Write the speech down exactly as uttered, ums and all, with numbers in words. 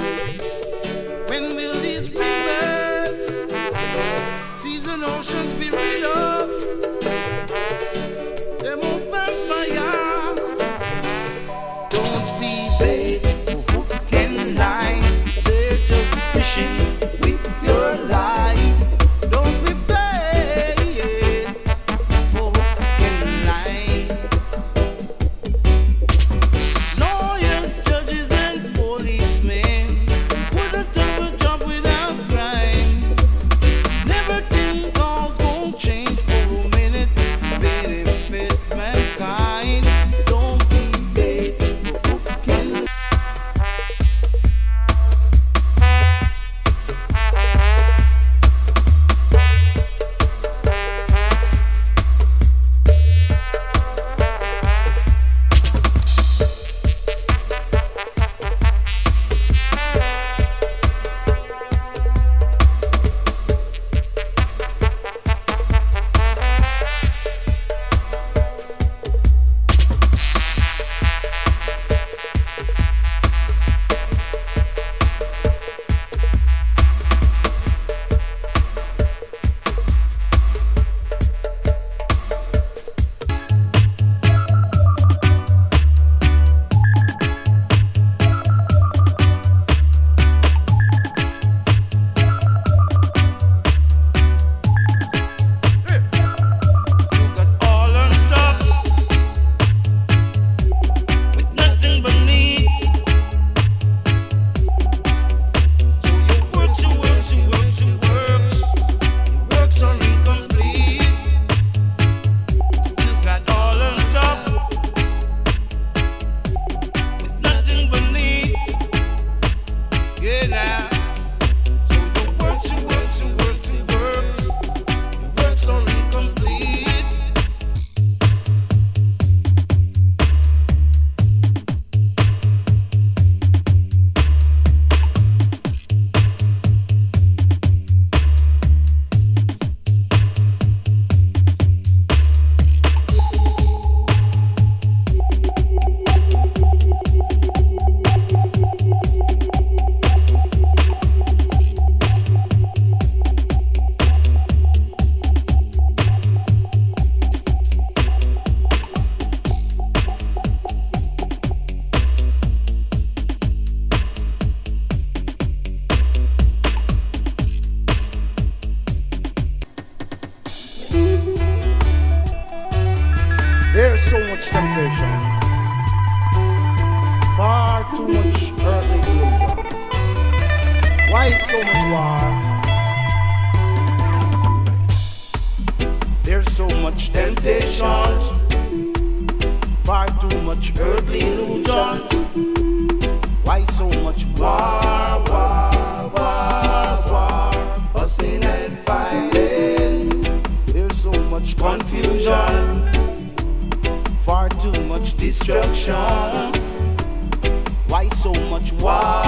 When will these rivers, seas and oceans be rid of? Them open fire. Don't be bait for hook and line. They're just fishing with your life. Don't be bait for hook and line. Lawyers, judges, and policemen wouldn't ever jump without crime. Never think laws won't change for a minute. Benefit mankind. Don't be bait for hook and line. You got all on top with nothing beneath. So you work, you work, you work, you work. Your works are incomplete. You got all on top with nothing beneath. Yeah, now. So you work, you work, you work, you work. Your works are incomplete. There's so much temptation, far too much earthly illusion. Why so much war? There's so much temptation, far too much earthly illusion. Why so much war, war, war, war, fussing and fighting? There's so much confusion, far too much destruction. Why so much war?